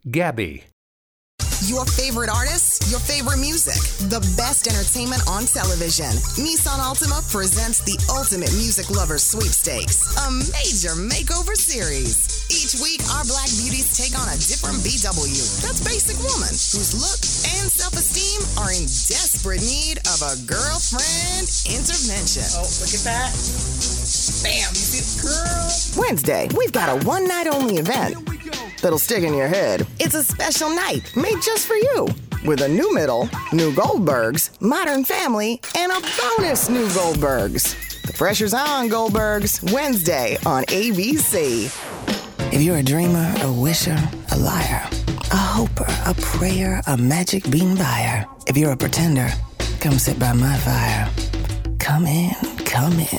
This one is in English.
Gabby. Your favorite artists, your favorite music, the best entertainment on television. Nissan Altima presents the Ultimate Music Lovers Sweepstakes, a major makeover series. Each week, our Black beauties take on a different BW. That's basic woman, whose look and self-esteem are in desperate need of a girlfriend intervention. Oh, look at that. Bam, you see, girl. Wednesday, we've got a one-night-only event that'll stick in your head. It's a special night made just for you. With a new middle, new Goldbergs, Modern Family, and a bonus new Goldbergs. The pressure's on, Goldbergs. Wednesday on ABC. If you're a dreamer, a wisher, a liar, a hoper, a prayer, a magic bean buyer. If you're a pretender, come sit by my fire. Come in, come in.